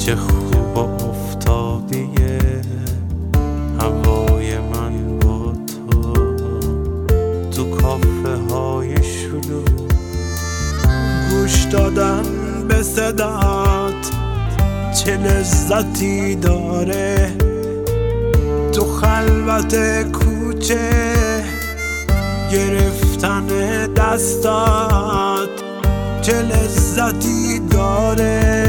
چه خوب افتادیه هوای من با تو کافه های شلوغ، گوش دادن به صدات چه لذتی داره، تو خلوت کوچه گرفتن دستات چه لذتی داره.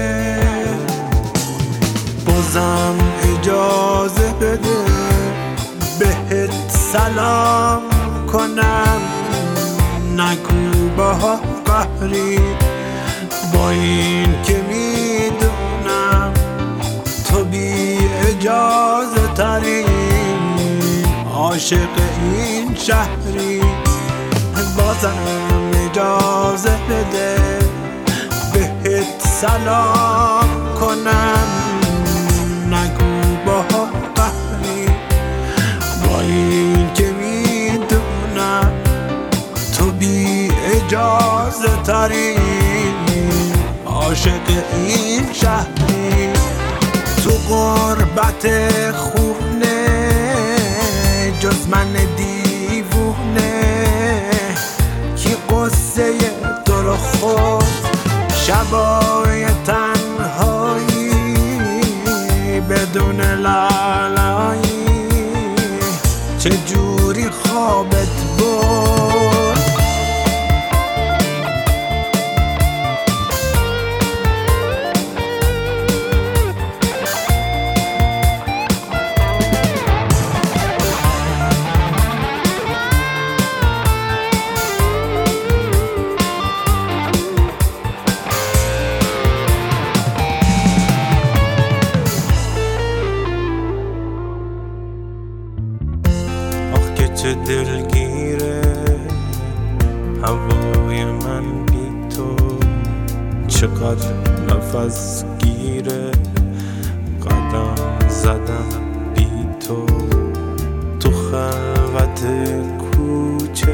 بازم اجازه بده بهت سلام کنم، نگو با قهری با این که میدونم تو بی اجازه ترین عاشق این شهری. بازم اجازه بده بهت سلام کنم، نگو با قهری با این که میدونم تو بی اجازه ترین عاشق این شهری. تو غربت خونه جز من دیوونه کی قصه تو رو خود شبای تنهایی بدون لالایی چجوری خوابت برد. چه دلگیره هوای من بی تو، چقدر نفس گیره قدم زدم بی تو، تو خلوت کوچه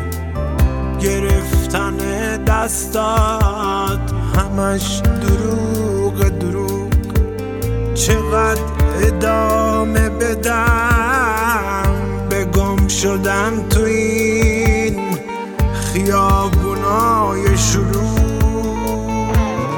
گرفتن دستات همش دروغ دروغ، چقدر ادامه بدم گم شدن تو این خیابونای شلوغ.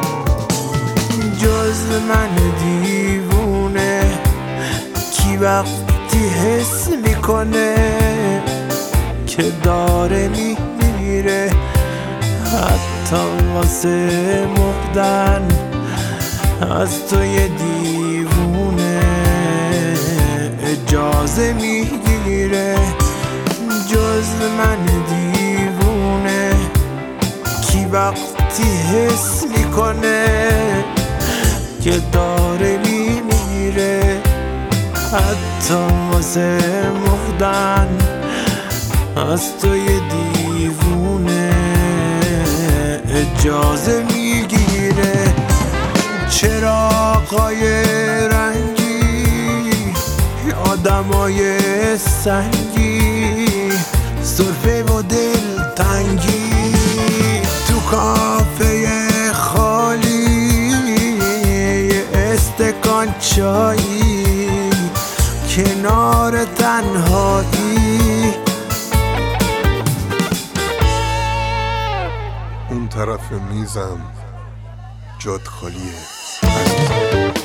جز من دیوونه کی وقتی حس میکنه که داره میمیره، حتی واسه مردن از تو یه دیوونه اجازه میگیره. جز من دیوونه کی وقتی حس میکنه که داره میمیره، حتی واسه مردن از تو یه دیوونه اجازه میگیره. چراغای رنگی آدمای سنگی سرفه و دل تنگی تو کافه خالی استکان چایی کنار تنهایی. اون طرف میزم جات خالیه.